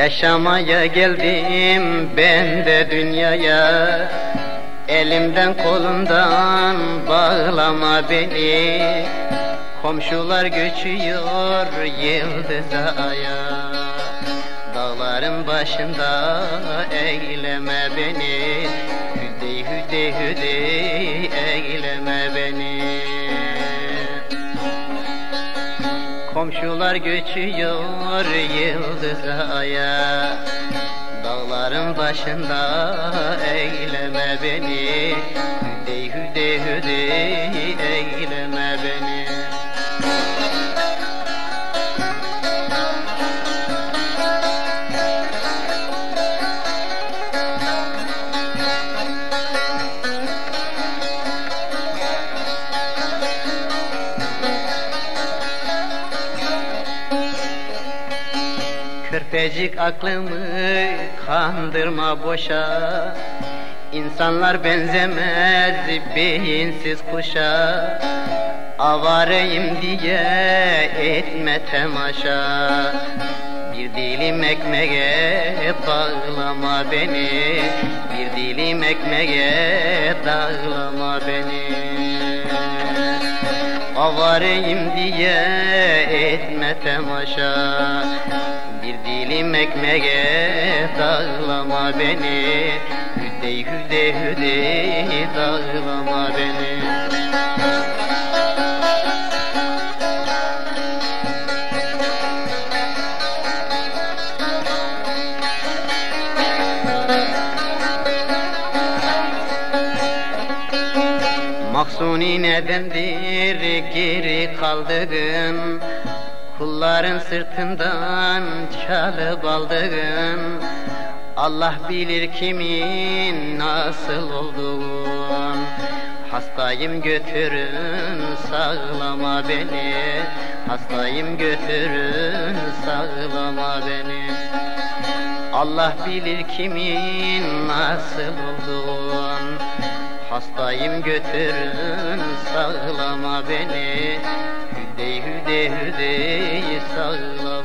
Yaşamaya geldim ben de dünyaya, elimden kolumdan bağlama beni. Komşular göçüyor yıldız aya, dağların başında eyleme beni. Hüdey hüdey hüdey eyleme beni. Komşular göçüyor yıldız aya, dağların başında eyleme beni. Hüdey hüdey hüdey eyleme beni. Körpecik aklımı kandırma boşa, İnsanlar benzemez beyinsiz kuşa. Avareyim diye etme temaşa, bir dilim ekmeğe bağlama beni. Bir dilim ekmeğe dağlama beni. Avareyim diye etme temaşa, bir dilim ekmeğe dağlama beni. Hüdey hüdey hüdey dağlama beni. Mahzuni nedendir geri kaldığın, kulların sırtından çalıp aldığın. Allah bilir kimin nasıl olduğun. Hastayım götürün sağlama beni. Hastayım götürün sağlama beni. Allah bilir kimin nasıl olduğun. Hastayım götürün sağlama beni. Hüdey hüdey hüdey sağlama.